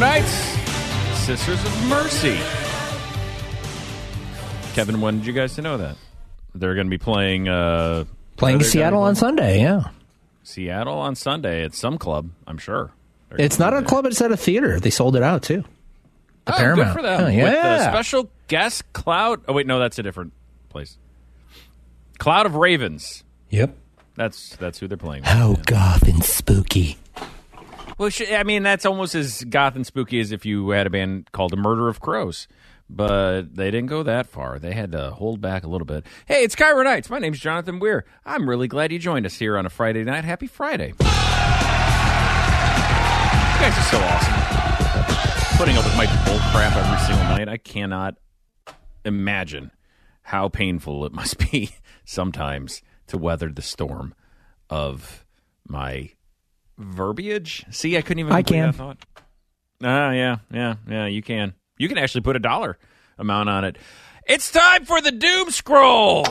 Knights, Sisters of Mercy. Kevin wanted you guys to know that. They're going to be playing Seattle on Sunday, yeah. Seattle on Sunday at some club, I'm sure. It's not a club, it's at a theater. They sold it out, too. The Paramount. Good for them. Oh, yeah. With the special guest Cloud. Oh, wait, no, that's a different place. Cloud of Ravens. Yep. That's who they're playing with. How goth and spooky. Well, I mean, that's almost as goth and spooky as if you had a band called The Murder of Crows. But they didn't go that far. They had to hold back a little bit. Hey, it's Cairo Nights. My name's Jonathan Weir. I'm really glad you joined us here on a Friday night. Happy Friday. You guys are so awesome. Putting up with my bull crap every single night. I cannot imagine how painful it must be sometimes to weather the storm of my verbiage. See, I couldn't even complete that thought. Yeah, you can. You can actually put a dollar amount on it. It's time for the Doom Scroll.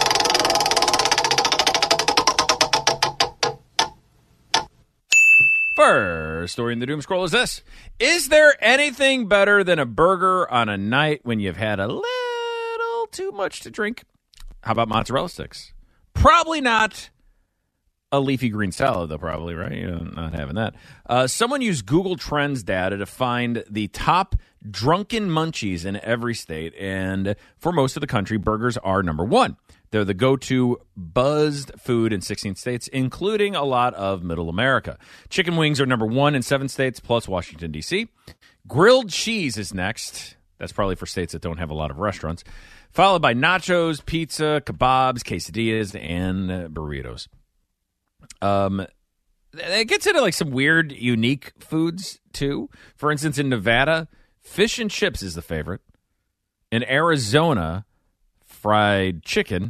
First story in the Doom Scroll is this. Is there anything better than a burger on a night when you've had a little too much to drink? How about mozzarella sticks? Probably not. A leafy green salad, though, probably, right? You're not having that. Someone used Google Trends data to find the top drunken munchies in every state, and for most of the country, burgers are number one. They're the go-to buzzed food in 16 states, including a lot of Middle America. Chicken wings are number one in 7 states, plus Washington, D.C. Grilled cheese is next. That's probably for states that don't have a lot of restaurants. Followed by nachos, pizza, kebabs, quesadillas, and burritos. It gets into like some weird, unique foods too. For instance, in Nevada, fish and chips is the favorite. In Arizona, fried chicken.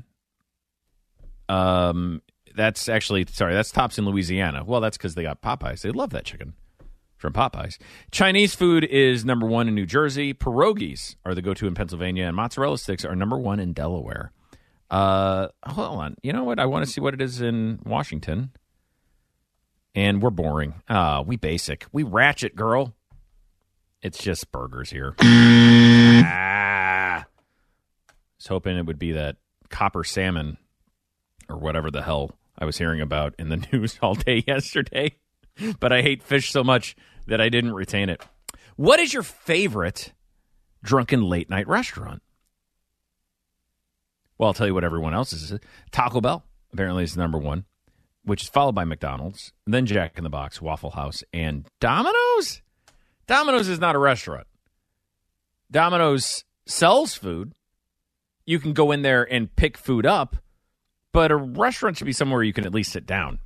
That's tops in Louisiana. Well, that's because they got Popeyes. They love that chicken from Popeyes. Chinese food is number one in New Jersey. Pierogies are the go-to in Pennsylvania, and mozzarella sticks are number one in Delaware. Hold on. You know what? I want to see what it is in Washington. And we're boring. We basic. We ratchet, girl. It's just burgers here. I was hoping it would be that copper salmon or whatever the hell I was hearing about in the news all day yesterday. But I hate fish so much that I didn't retain it. What is your favorite drunken late night restaurant? Well, I'll tell you what everyone else's is. Taco Bell apparently is number one, which is followed by McDonald's, then Jack in the Box, Waffle House, and Domino's. Domino's is not a restaurant. Domino's sells food. You can go in there and pick food up, but a restaurant should be somewhere you can at least sit down.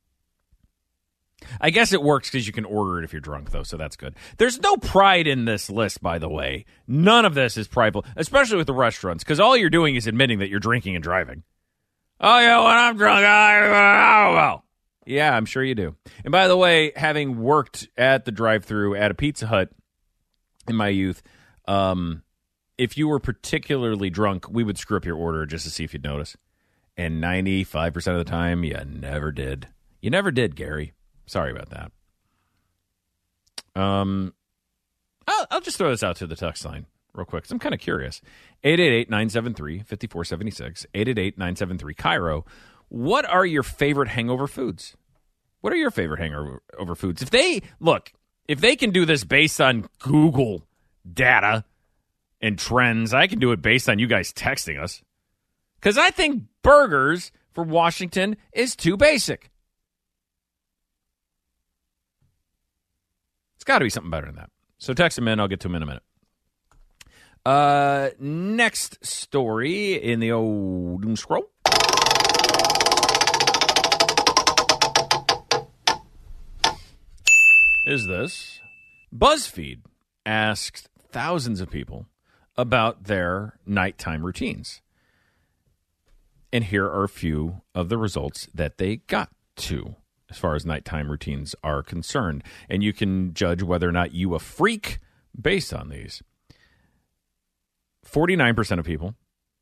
I guess it works because you can order it if you're drunk, though, so that's good. There's no pride in this list, by the way. None of this is prideful, especially with the restaurants, because all you're doing is admitting that you're drinking and driving. Oh, yeah, when I'm drunk, well. Yeah, I'm sure you do. And by the way, having worked at the drive-thru at a Pizza Hut in my youth, if you were particularly drunk, we would screw up your order just to see if you'd notice. And 95% of the time, you never did. You never did, Gary. Sorry about that. I'll just throw this out to the text line real quick, because I'm kind of curious. 888-973-5476, 888-973-KAIRO. What are your favorite hangover foods? What are your favorite hangover foods? If they can do this based on Google data and trends, I can do it based on you guys texting us. Because I think burgers for Washington is too basic. It's got to be something better than that. So text them in. I'll get to them in a minute. Next story in the old Doom Scroll. Is this. BuzzFeed asked thousands of people about their nighttime routines. And here are a few of the results that they got to as far as nighttime routines are concerned. And you can judge whether or not you a freak based on these. 49% of people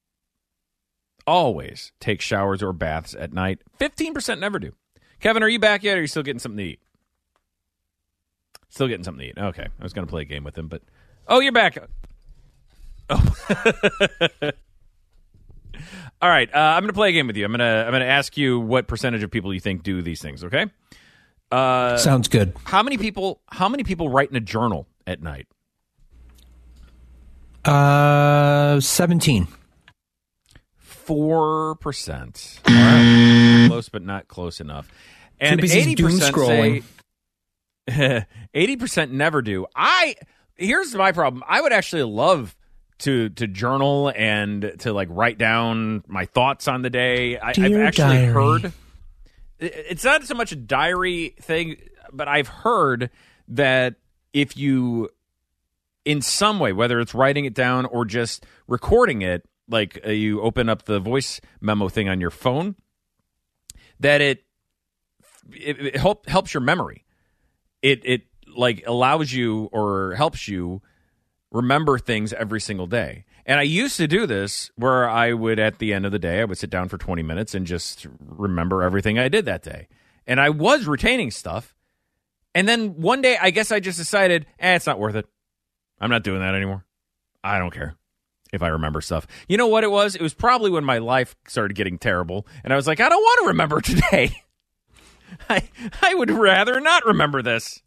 always take showers or baths at night. 15% never do. Kevin, are you back yet, or are you still getting something to eat? Still getting something to eat. Okay. I was going to play a game with him, but... Oh, you're back. Oh. All right. I'm going to play a game with you. I'm going to ask you what percentage of people you think do these things, okay? Sounds good. How many people write in a journal at night? 17. 4%. All right. Close, but not close enough. And 80% say 80% never do. Here's my problem. I would actually love to journal and to like write down my thoughts on the day. I've actually heard it's not so much a diary thing, but I've heard that if you, in some way, whether it's writing it down or just recording it, like you open up the voice memo thing on your phone, that it helps your memory. It like allows you or helps you remember things every single day. And I used to do this where I would, at the end of the day, I would sit down for 20 minutes and just remember everything I did that day. And I was retaining stuff. And then one day, I guess I just decided, it's not worth it. I'm not doing that anymore. I don't care if I remember stuff. You know what it was? It was probably when my life started getting terrible. And I was like, I don't want to remember today. I would rather not remember this.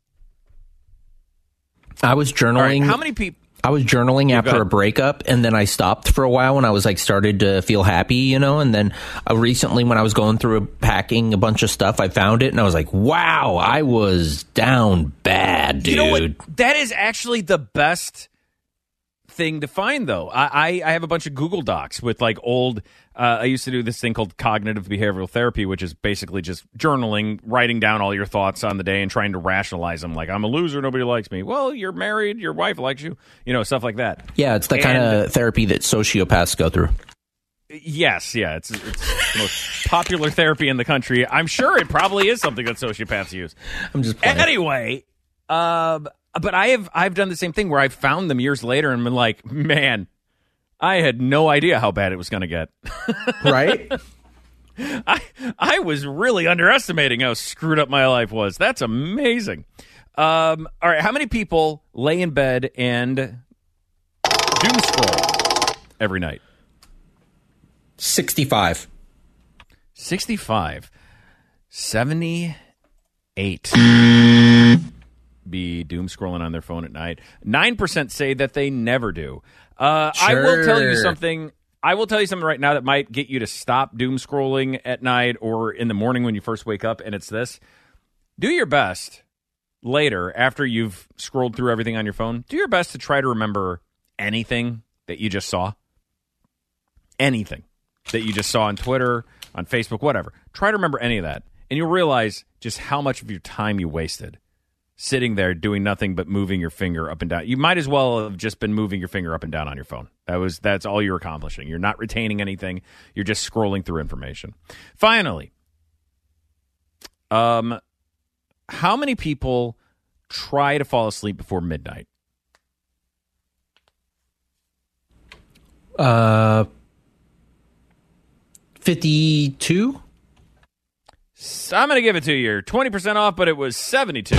I was journaling. Right, how many people? I was journaling after a breakup, and then I stopped for a while when I was like started to feel happy, and then recently when I was going through packing a bunch of stuff, I found it, and I was like, wow, I was down bad, dude. You know what? That is actually the best thing to find, though. I have a bunch of Google Docs with like old... I used to do this thing called cognitive behavioral therapy, which is basically just journaling, writing down all your thoughts on the day and trying to rationalize them. Like, I'm a loser, nobody likes me. Well, you're married, your wife likes you, stuff like that. Yeah, it's the kind of therapy that sociopaths go through. Yes, yeah, it's the most popular therapy in the country. I'm sure it probably is something that sociopaths use. I'm just playing. Anyway, but I've done the same thing where I've found them years later and been like, man, I had no idea how bad it was going to get. Right? I was really underestimating how screwed up my life was. That's amazing. All right, how many people lay in bed and doom scroll every night? 65. 65. 78. Be doom scrolling on their phone at night. 9% say that they never do. Sure. I will tell you something right now that might get you to stop doom scrolling at night or in the morning when you first wake up, and it's this. Do your best later, after you've scrolled through everything on your phone, do your best to try to remember anything that you just saw. Anything that you just saw on Twitter, on Facebook, whatever. Try to remember any of that, and you'll realize just how much of your time you wasted sitting there doing nothing but moving your finger up and down. You might as well have just been moving your finger up and down on your phone. That's all you're accomplishing. You're not retaining anything. You're just scrolling through information. Finally, how many people try to fall asleep before midnight? 52? So I'm going to give it to you. 20% off, but it was 72.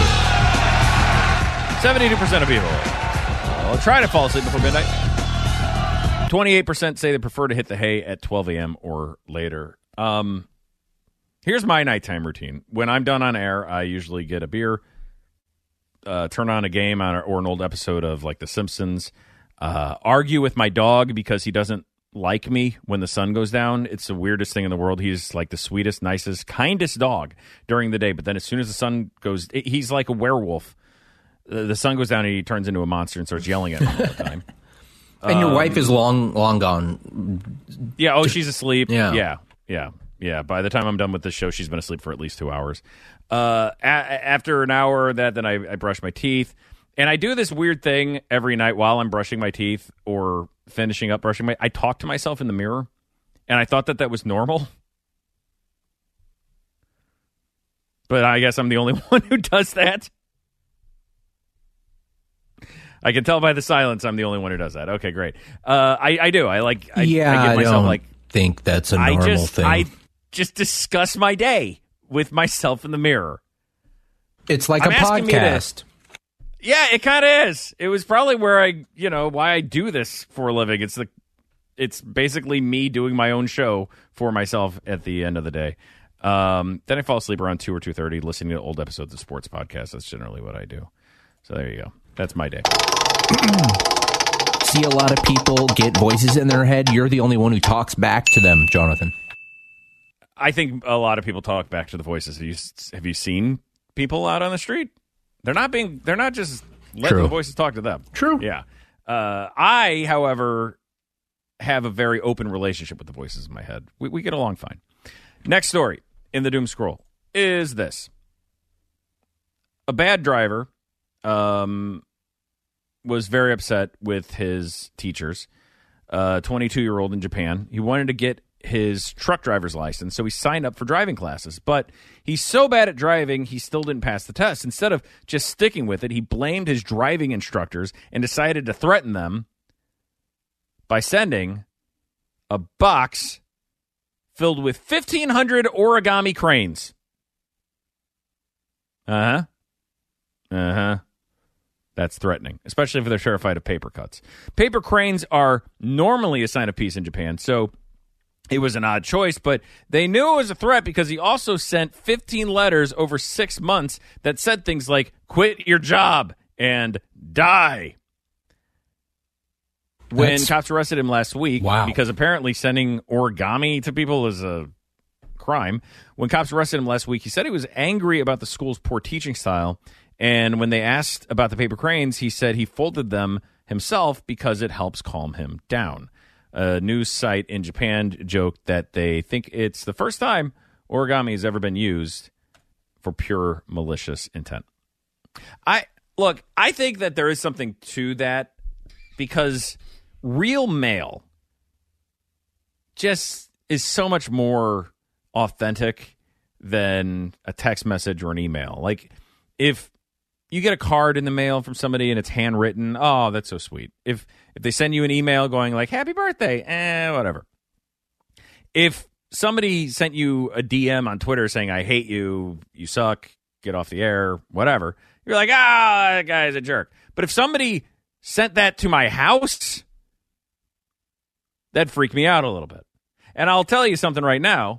72% of people will try to fall asleep before midnight. 28% say they prefer to hit the hay at 12 a.m. or later. Here's my nighttime routine. When I'm done on air, I usually get a beer, turn on a game or an old episode of like The Simpsons, argue with my dog because he doesn't like me when the sun goes down. It's the weirdest thing in the world. He's like the sweetest, nicest, kindest dog during the day, but then as soon as the sun goes, he's like a werewolf. The sun goes down and he turns into a monster and starts yelling at me all the time. And your wife is long gone. Yeah. Oh, she's asleep. Yeah. Yeah. By the time I'm done with this show, she's been asleep for at least 2 hours. After an hour of that, then I brush my teeth. And I do this weird thing every night while I'm brushing my teeth or finishing up brushing I talk to myself in the mirror. And I thought that was normal. But I guess I'm the only one who does that. I can tell by the silence I'm the only one who does that. Okay, great. I do. I give myself don't think that's a normal thing. I just discuss my day with myself in the mirror. It's like a podcast. Yeah, it kind of is. It was probably where why I do this for a living. It's basically me doing my own show for myself at the end of the day. Then I fall asleep around 2 or 2:30 listening to old episodes of sports podcasts. That's generally what I do. So there you go. That's my day. See a lot of people get voices in their head. You're the only one who talks back to them, Jonathan. I think a lot of people talk back to the voices. Have you seen people out on the street? They're not just letting the voices talk to them. True. Yeah. I, however, have a very open relationship with the voices in my head. We get along fine. Next story in the Doom Scroll is this. A bad driver was very upset with his teachers. 22-year-old in Japan. He wanted to get his truck driver's license, so he signed up for driving classes. But he's so bad at driving, he still didn't pass the test. Instead of just sticking with it, he blamed his driving instructors and decided to threaten them by sending a box filled with 1,500 origami cranes. That's threatening, especially if they're terrified of paper cuts. Paper cranes are normally a sign of peace in Japan, so it was an odd choice, but they knew it was a threat because he also sent 15 letters over 6 months that said things like, quit your job and die. When cops arrested him last week, because apparently sending origami to people is a crime. When cops arrested him last week, he said he was angry about the school's poor teaching style. And when they asked about the paper cranes, he said he folded them himself because it helps calm him down. A news site in Japan joked that they think it's the first time origami has ever been used for pure malicious intent. I think that there is something to that because real mail just is so much more authentic than a text message or an email. Like, if you get a card in the mail from somebody and it's handwritten, oh, that's so sweet. If they send you an email going like, happy birthday, whatever. If somebody sent you a DM on Twitter saying, I hate you, you suck, get off the air, whatever, you're like, that guy's a jerk. But if somebody sent that to my house, that'd freak me out a little bit. And I'll tell you something right now.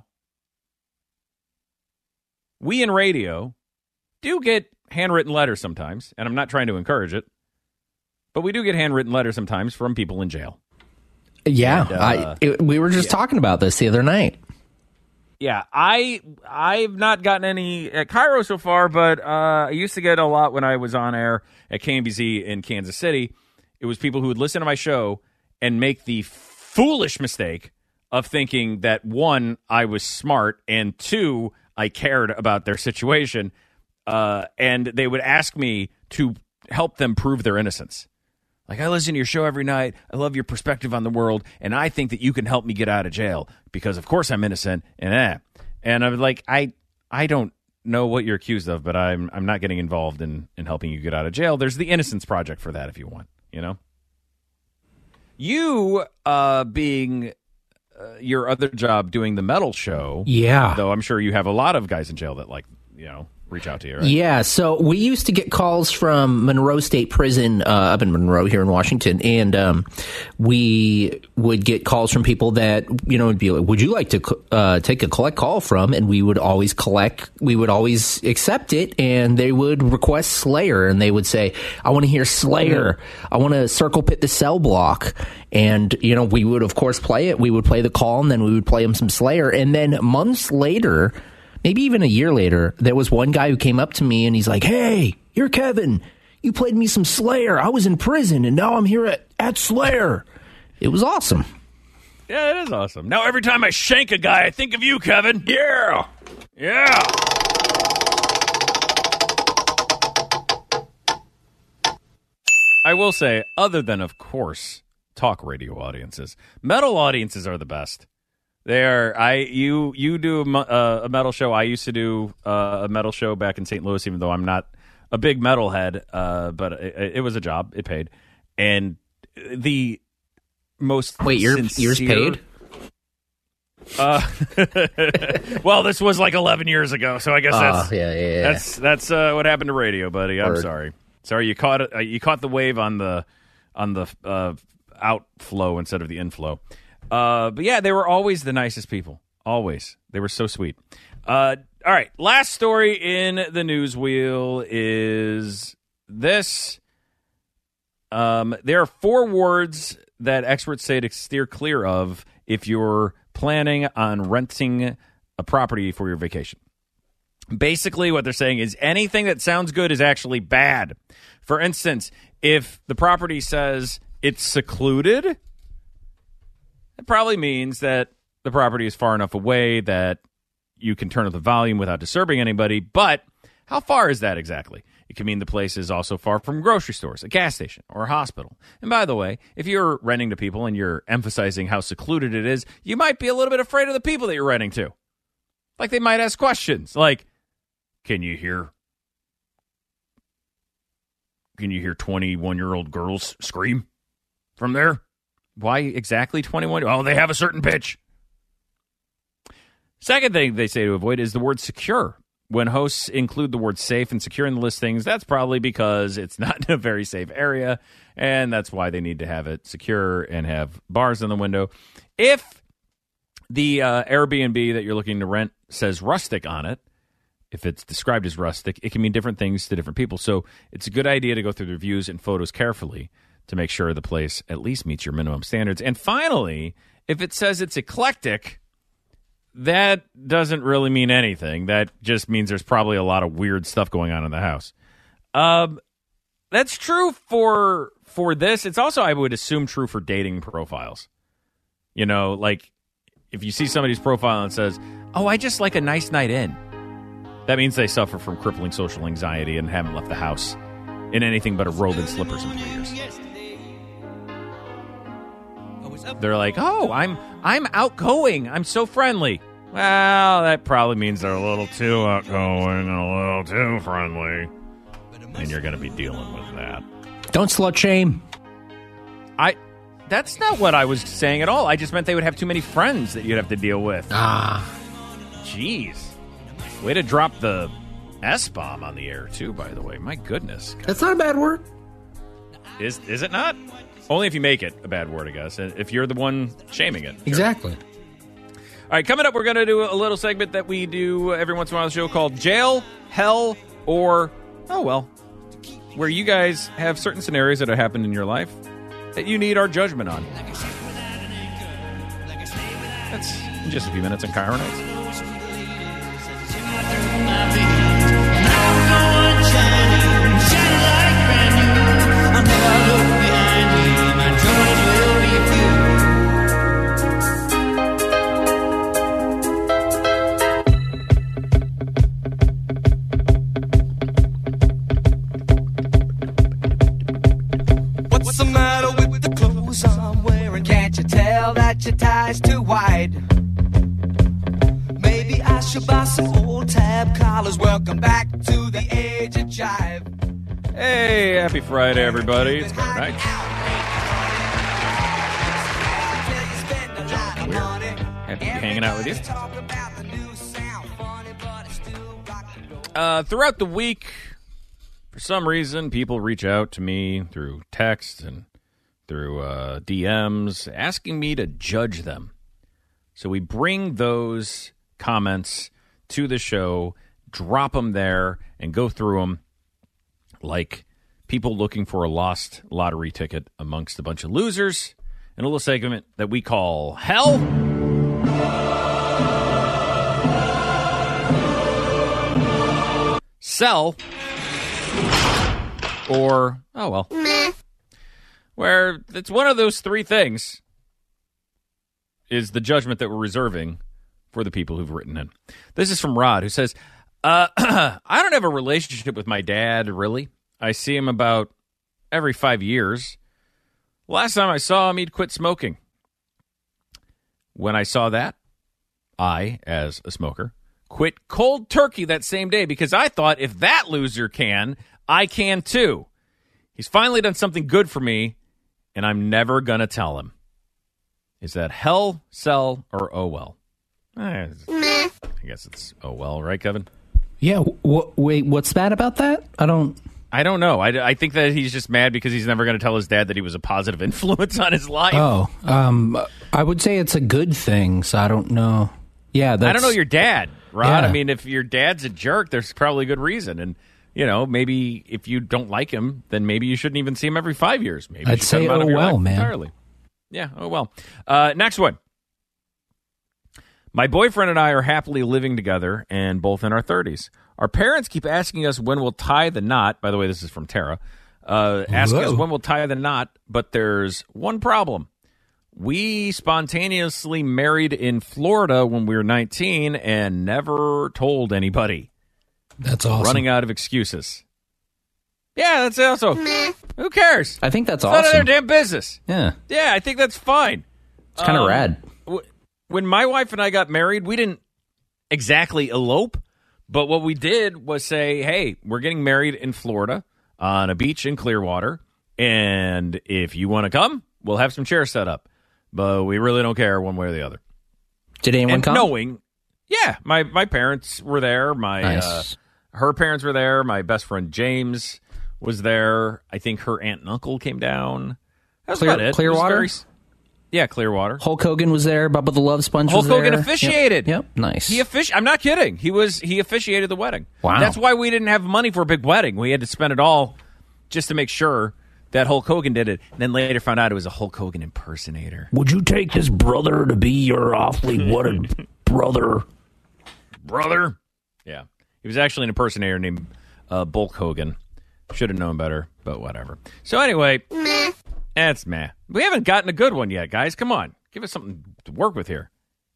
We in radio do get handwritten letters sometimes, and I'm not trying to encourage it, but we do get handwritten letters sometimes from people in jail. Yeah, we were just talking about this the other night. Yeah, I've not gotten any at Cairo so far, but I used to get a lot when I was on air at KMBZ in Kansas City. It was people who would listen to my show and make the foolish mistake of thinking that, one, I was smart, and two, I cared about their situation. And they would ask me to help them prove their innocence. Like, I listen to your show every night. I love your perspective on the world, and I think that you can help me get out of jail because, of course, I'm innocent. And I was like, I don't know what you're accused of, but I'm not getting involved in helping you get out of jail. There's the Innocence Project for that if you want, you know? You being your other job doing the metal show. Yeah. Though I'm sure you have a lot of guys in jail that, like, reach out to you, right? Yeah, so we used to get calls from Monroe State Prison up in Monroe here in Washington, and we would get calls from people that, would be like, would you like to take a collect call from? And we would always accept it, and they would request Slayer, and they would say, I want to hear Slayer. I want to Circle Pit the Cell Block. And, we would, of course, play it. We would play the call, and then we would play them some Slayer. And then months later, maybe even a year later, there was one guy who came up to me and he's like, hey, you're Kevin. You played me some Slayer. I was in prison and now I'm here at Slayer. It was awesome. Yeah, it is awesome. Now every time I shank a guy, I think of you, Kevin. Yeah. Yeah. I will say, other than, of course, talk radio audiences, metal audiences are the best. You do a metal show. I used to do a metal show back in St. Louis, even though I'm not a big metal head, but it was a job. It paid. And the most yours paid? Well, this was like 11 years ago, so I guess that's that's what happened to radio, buddy. I'm sorry. Sorry, you caught it. You caught the wave on the outflow instead of the inflow. But yeah, they were always the nicest people. Always, they were so sweet. All right, last story in the news wheel is this. There are 4 words that experts say to steer clear of if you're planning on renting a property for your vacation. Basically, what they're saying is anything that sounds good is actually bad. For instance, if the property says it's secluded, it probably means that the property is far enough away that you can turn up the volume without disturbing anybody. But how far is that exactly? It can mean the place is also far from grocery stores, a gas station, or a hospital. And by the way, if you're renting to people and you're emphasizing how secluded it is, you might be a little bit afraid of the people that you're renting to. Like, they might ask questions like, Can you hear 21-year-old girls scream from there? Why exactly 21? Oh, they have a certain pitch. Second thing they say to avoid is the word secure. When hosts include the word safe and secure in the listings, that's probably because it's not in a very safe area, and that's why they need to have it secure and have bars in the window. If the Airbnb that you're looking to rent says rustic on it, if it's described as rustic, it can mean different things to different people. So it's a good idea to go through the reviews and photos carefully to make sure the place at least meets your minimum standards. And finally, if it says it's eclectic, that doesn't really mean anything. That just means there's probably a lot of weird stuff going on in the house. That's true for this. It's also, I would assume, true for dating profiles. You know, like if you see somebody's profile and it says, "Oh, I just like a nice night in," that means they suffer from crippling social anxiety and haven't left the house in anything but a robe and slippers in 3 years. They're like, "Oh, I'm outgoing. I'm so friendly." Well, that probably means they're a little too outgoing and a little too friendly. And you're going to be dealing with that. Don't slut shame. That's not what I was saying at all. I just meant they would have too many friends that you'd have to deal with. Jeez. Way to drop the S-bomb on the air, too, by the way. My goodness. That's not a bad word. Is it not? Only if you make it a bad word, I guess. If you're the one shaming it. Sure. Exactly. All right, coming up, we're going to do a little segment that we do every once in a while on the show called Jail, Hell, or, oh, well, where you guys have certain scenarios that have happened in your life that you need our judgment on. That's in just a few minutes on KIRO Nights. What's the matter with the clothes I'm wearing? Can't you tell that your tie's too wide? Maybe I should buy some old tab collars. Welcome back to the age of jive. Hey, happy Friday, everybody. It's KIRO Nights. Happy to be hanging out with you. Throughout the week, for some reason, people reach out to me through text and through DMs asking me to judge them. So we bring those comments to the show, drop them there, and go through them like people looking for a lost lottery ticket amongst a bunch of losers in a little segment that we call Hell Sell or, oh well, where it's one of those three things is the judgment that we're reserving for the people who've written in. This is from Rod, who says, I don't have a relationship with my dad, really. I see him about every 5 years. Last time I saw him, he'd quit smoking. When I saw that, I, as a smoker, quit cold turkey that same day because I thought if that loser can, I can too. He's finally done something good for me, and I'm never going to tell him. Is that hell, sell, or oh well? I guess it's oh well, right, Kevin? Yeah. Wait, what's bad about that? I don't. I don't know. I think that he's just mad because he's never going to tell his dad that he was a positive influence on his life. Oh, I would say it's a good thing, so I don't know. Yeah, I don't know your dad, Rod. Yeah. I mean, if your dad's a jerk, there's probably a good reason. And, maybe if you don't like him, then maybe you shouldn't even see him every 5 years. Maybe I'd say, oh, well, man. Entirely. Yeah, oh, well. Next one. My boyfriend and I are happily living together and both in our 30s. Our parents keep asking us when we'll tie the knot. By the way, this is from Tara. Asking us when we'll tie the knot, but there's one problem. We spontaneously married in Florida when we were 19 and never told anybody. That's awesome. Running out of excuses. Yeah, that's also. Who cares? I think that's It's awesome. none of their damn business. Yeah. Yeah, I think that's fine. It's kind of rad. When my wife and I got married, we didn't exactly elope, but what we did was say, hey, we're getting married in Florida on a beach in Clearwater, and if you want to come, we'll have some chairs set up. But we really don't care one way or the other. Did anyone come? Knowing, yeah, my parents were there. Nice. Her parents were there. My best friend James was there. I think her aunt and uncle came down. That's about it. Clearwater? Yeah, Clearwater. Hulk Hogan was there. Bubba the Love Sponge was there. Hulk Hogan officiated. Yep. Nice. I'm not kidding. He officiated the wedding. Wow. That's why we didn't have money for a big wedding. We had to spend it all just to make sure that Hulk Hogan did it. And then later found out it was a Hulk Hogan impersonator. Would you take this brother to be your awfully wanted brother? Brother? Yeah. He was actually an impersonator named Bulk Hogan. Should have known better, but whatever. So anyway, that's meh. We haven't gotten a good one yet, guys. Come on. Give us something to work with here.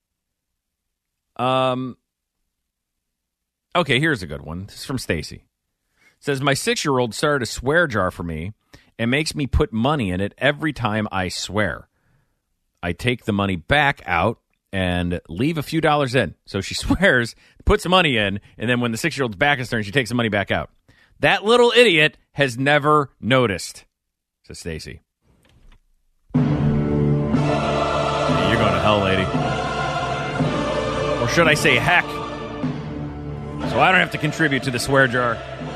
Okay, here's a good one. This is from Stacy. It says, my 6-year-old started a swear jar for me and makes me put money in it every time I swear. I take the money back out and leave a few dollars in. So she swears, puts the money in, and then when the 6-year-old's back is turned, she takes the money back out. That little idiot has never noticed, says Stacy. You're going to hell, lady. Or should I say heck? So I don't have to contribute to the swear jar.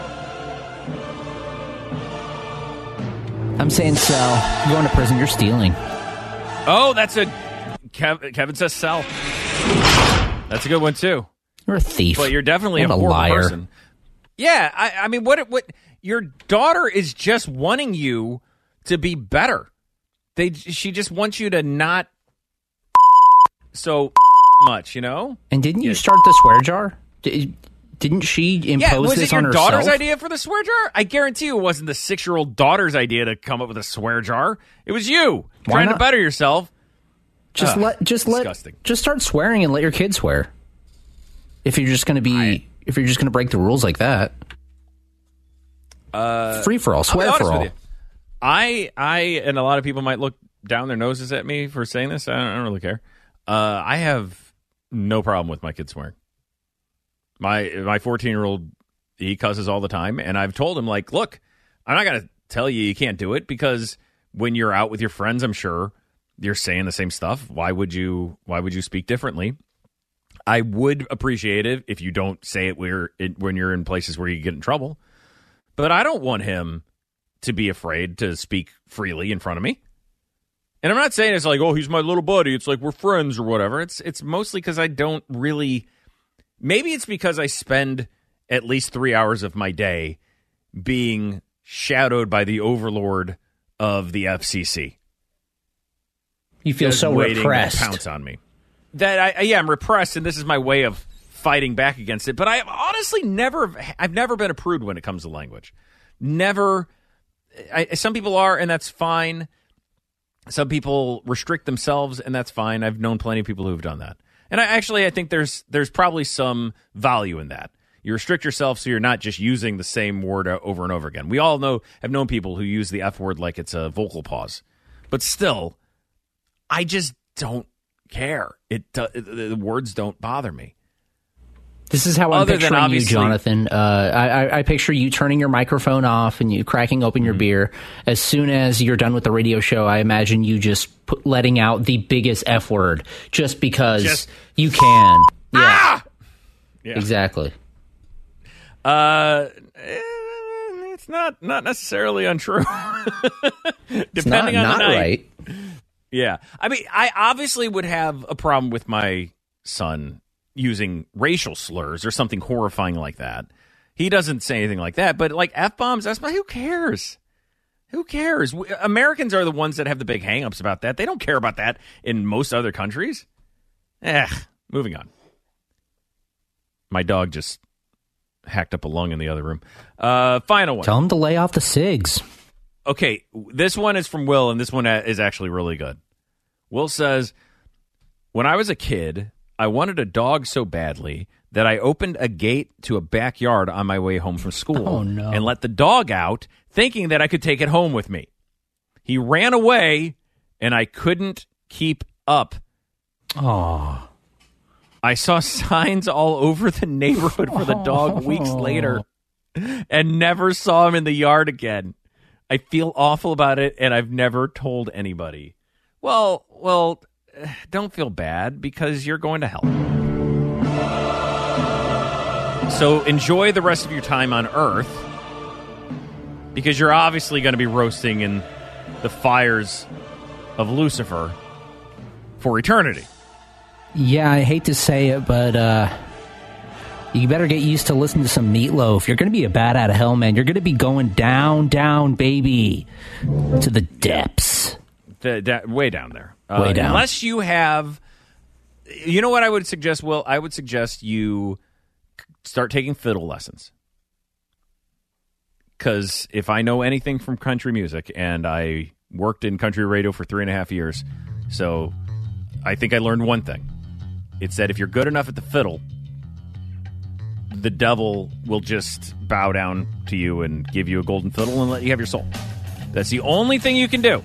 I'm saying sell. You're going to prison. You're stealing. Oh, that's a... Kevin says sell. That's a good one, too. You're a thief. But you're definitely a poor liar. person. Yeah, I mean, what? Your daughter is just wanting you to be better. She just wants you to not so much, you know? And didn't you start the swear jar? Didn't she impose this on herself? Was it your daughter's idea for the swear jar? I guarantee you it wasn't the 6-year-old daughter's idea to come up with a swear jar. It was you trying to better yourself. Just start swearing and let your kids swear. If you're just going to break the rules like that. Free for all, swear for all. I and a lot of people might look down their noses at me for saying this. I don't really care. I have no problem with my kids swearing. My 14-year-old, he cusses all the time, and I've told him, like, look, I'm not going to tell you can't do it because when you're out with your friends, I'm sure you're saying the same stuff. Why would you speak differently? I would appreciate it if you don't say it when you're in places where you get in trouble. But I don't want him to be afraid to speak freely in front of me. And I'm not saying it's like, oh, he's my little buddy. It's like we're friends or whatever. It's mostly because I don't really... Maybe it's because I spend at least 3 hours of my day being shadowed by the overlord of the FCC. You feel so repressed. To pounce on me. I'm repressed, and this is my way of fighting back against it. But I honestly I've never been a prude when it comes to language. Never. Some people are, and that's fine. Some people restrict themselves, and that's fine. I've known plenty of people who've done that. And I think there's probably some value in that. You restrict yourself so you're not just using the same word over and over again. We all have known people who use the F word like it's a vocal pause. But still, I just don't care. The words don't bother me. This is how I'm picturing you, Jonathan. I picture you turning your microphone off and you cracking open your beer. As soon as you're done with the radio show, I imagine you just letting out the biggest F word just because you can. Yeah. Yeah. Exactly. It's not necessarily untrue. Depending on the night. Right. Yeah. I mean, I obviously would have a problem with my son using racial slurs or something horrifying like that. He doesn't say anything like that, but like F-bombs, who cares? Who cares? Americans are the ones that have the big hang-ups about that. They don't care about that in most other countries. Moving on. My dog just hacked up a lung in the other room. Final one. Tell him to lay off the cigs. Okay, this one is from Will, and this one is actually really good. Will says, when I was a kid, I wanted a dog so badly that I opened a gate to a backyard on my way home from school and let the dog out, thinking that I could take it home with me. He ran away, and I couldn't keep up. Oh. I saw signs all over the neighborhood for the dog weeks later and never saw him in the yard again. I feel awful about it, and I've never told anybody. Well, don't feel bad because you're going to hell. So enjoy the rest of your time on Earth because you're obviously going to be roasting in the fires of Lucifer for eternity. Yeah, I hate to say it, but you better get used to listening to some Meatloaf. You're going to be a bat out of hell, man. You're going to be going down, down, baby, to the depths. Way down there. Way down. Unless you have... You know what I would suggest, Will? I would suggest you start taking fiddle lessons. Because if I know anything from country music, and I worked in country radio for 3.5 years, so I think I learned one thing. It's that if you're good enough at the fiddle, the devil will just bow down to you and give you a golden fiddle and let you have your soul. That's the only thing you can do.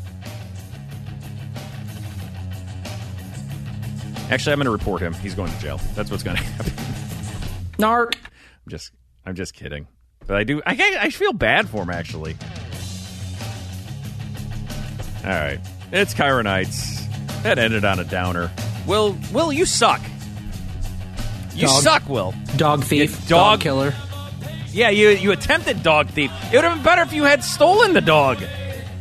Actually, I'm going to report him. He's going to jail. That's what's going to happen. Narc. I'm just kidding. But I feel bad for him, actually. All right. It's Kyra Nights. That ended on a downer. Will, you suck. You suck, Will. Dog thief. Dog killer. Yeah, you attempted dog thief. It would have been better if you had stolen the dog. It's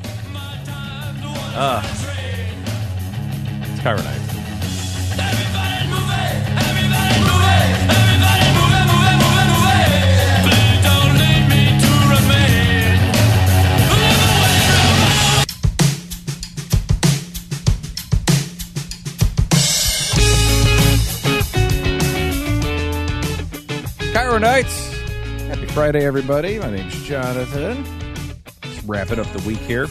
Kyra Nights. Kyra Nights. Happy Friday, everybody. My name's Jonathan. Let's wrap it up the week here.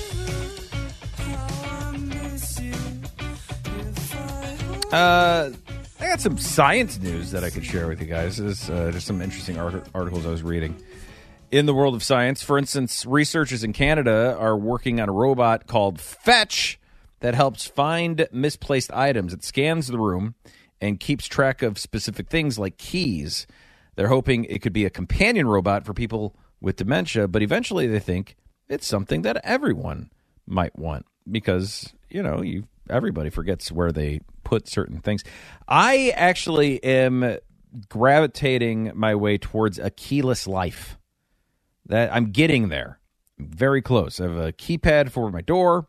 I got some science news that I could share with you guys. This is just some interesting articles I was reading. In the world of science, for instance, researchers in Canada are working on a robot called Fetch that helps find misplaced items. It scans the room and keeps track of specific things like keys. They're hoping it could be a companion robot for people with dementia, but eventually they think it's something that everyone might want because, everybody forgets where they put certain things. I actually am gravitating my way towards a keyless life. That I'm getting there. Very close. I have a keypad for my door.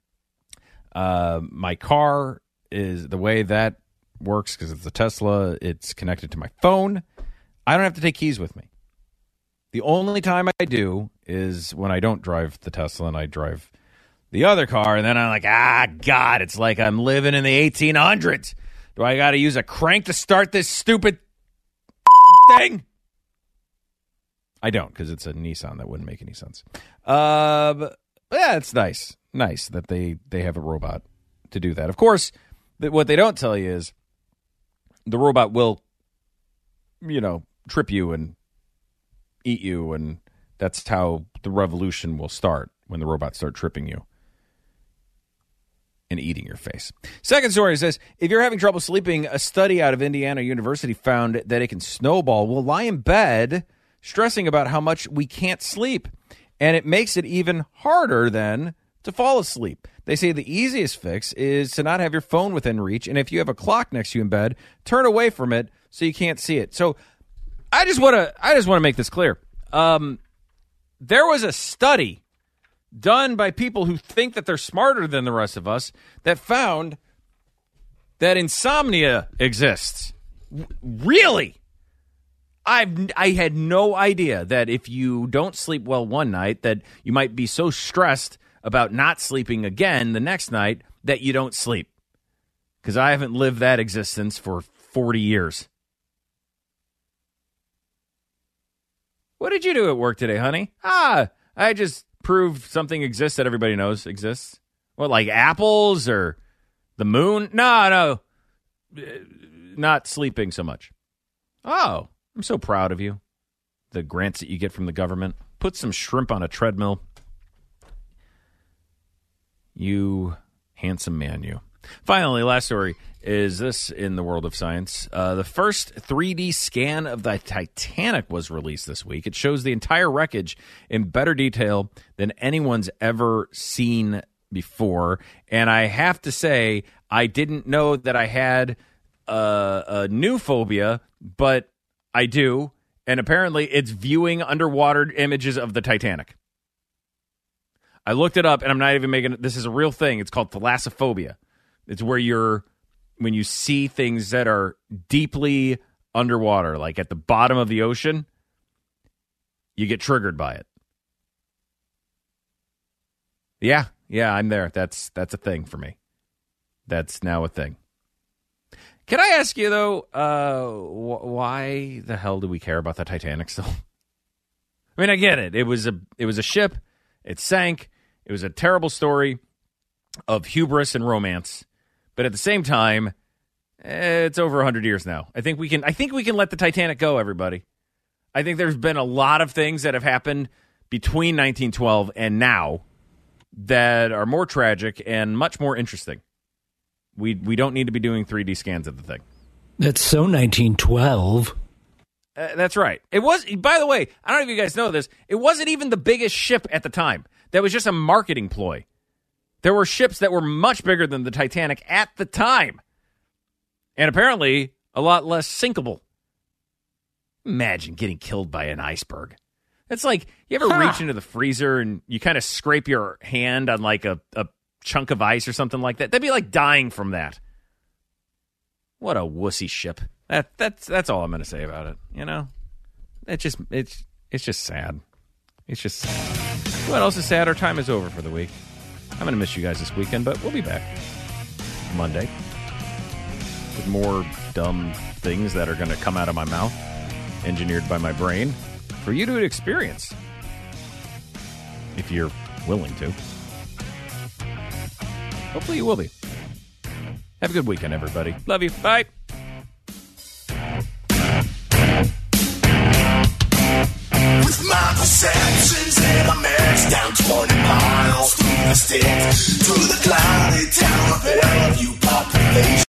My car is the way that works because it's a Tesla. It's connected to my phone. I don't have to take keys with me. The only time I do is when I don't drive the Tesla and I drive the other car, and then I'm like, God, it's like I'm living in the 1800s. Do I got to use a crank to start this stupid thing? I don't, because it's a Nissan. That wouldn't make any sense. But yeah, it's nice that they have a robot to do that. Of course, what they don't tell you is the robot will, trip you and eat you, and that's how the revolution will start, when the robots start tripping you and eating your face. Second story says, if you're having trouble sleeping, a study out of Indiana University found that it can snowball. We'll lie in bed stressing about how much we can't sleep, and it makes it even harder then to fall asleep. They say the easiest fix is to not have your phone within reach, and if you have a clock next to you in bed, turn away from it so you can't see it. So I just want to make this clear. there was a study done by people who think that they're smarter than the rest of us that found that insomnia exists. Really? I had no idea that if you don't sleep well one night, that you might be so stressed about not sleeping again the next night that you don't sleep. Because I haven't lived that existence for 40 years. What did you do at work today, honey? I just proved something exists that everybody knows exists. What, like apples or the moon? No. Not sleeping so much. Oh, I'm so proud of you. The grants that you get from the government. Put some shrimp on a treadmill. You handsome man, you. Finally, last story is this in the world of science. The first 3D scan of the Titanic was released this week. It shows the entire wreckage in better detail than anyone's ever seen before. And I have to say, I didn't know that I had a new phobia, but I do. And apparently it's viewing underwater images of the Titanic. I looked it up, and I'm not even making it. This is a real thing. It's called thalassophobia. It's where when you see things that are deeply underwater, like at the bottom of the ocean, you get triggered by it. Yeah, I'm there. That's a thing for me. That's now a thing. Can I ask you, though, why the hell do we care about the Titanic still? I mean, I get it. It was a ship. It sank. It was a terrible story of hubris and romance. But at the same time, it's over 100 years now. I think we can let the Titanic go, everybody. I think there's been a lot of things that have happened between 1912 and now that are more tragic and much more interesting. We don't need to be doing 3D scans of the thing. That's so 1912. That's right. It was, by the way, I don't know if you guys know this, it wasn't even the biggest ship at the time. That was just a marketing ploy. There were ships that were much bigger than the Titanic at the time. And apparently, a lot less sinkable. Imagine getting killed by an iceberg. It's like, you ever reach into the freezer and you kind of scrape your hand on like a chunk of ice or something like that? That'd be like dying from that. What a wussy ship. That's all I'm going to say about it. You know, it's just sad. It's just sad. What else is sad? Our time is over for the week. I'm going to miss you guys this weekend, but we'll be back Monday with more dumb things that are going to come out of my mouth, engineered by my brain, for you to experience, if you're willing to. Hopefully you will be. Have a good weekend, everybody. Love you. Bye. With my perceptions and a match down 20 miles through the sticks to the cloudy town of Bellevue population.